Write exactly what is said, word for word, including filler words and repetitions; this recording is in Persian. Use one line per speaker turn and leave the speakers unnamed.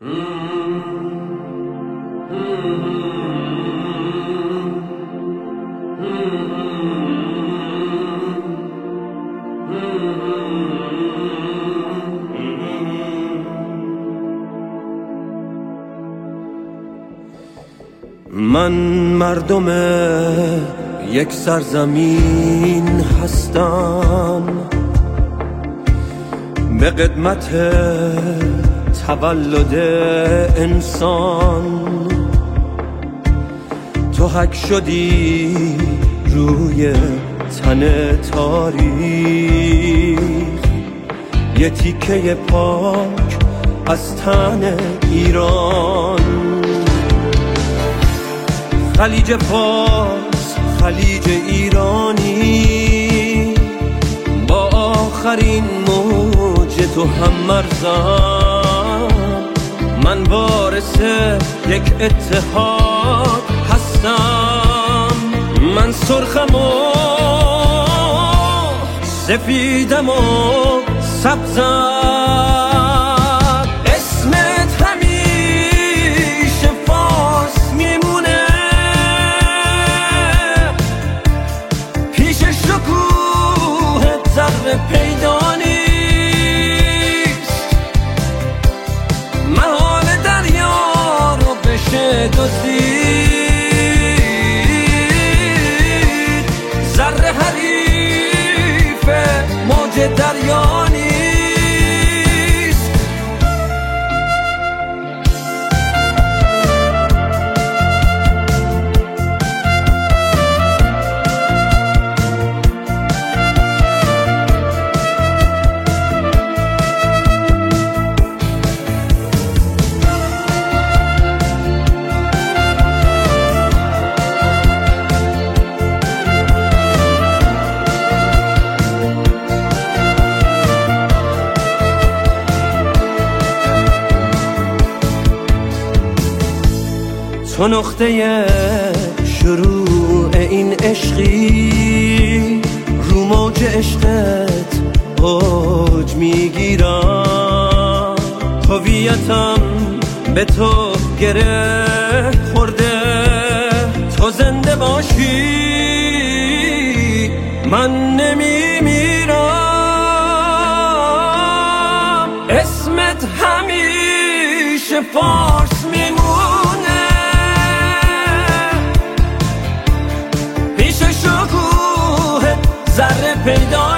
من مردم یک سرزمین هستم، به قدمت تولد انسان تو حک شدی روی تن تاریخ، یه تیکه پاک از تن ایران. خلیج فارس، خلیج ایرانی، با آخرین موج تو هم مرزم. من وارث یک اتحاد هستم، من سرخم و سفیدم و سبزم. اسمت همیشه فارس میمونه، پیش شکوه ذره پیدا نیست. محال دریا رو بشه دزدید، ذره حریف موج دریا نیست. تو نقطه شروع این عشقی، رو موج عشقت اوج میگیرم. هویتم به تو گره خورده، تو زنده باشی من نمیمیرم. اسمت همیشه فارس میمونه، ذره پیدا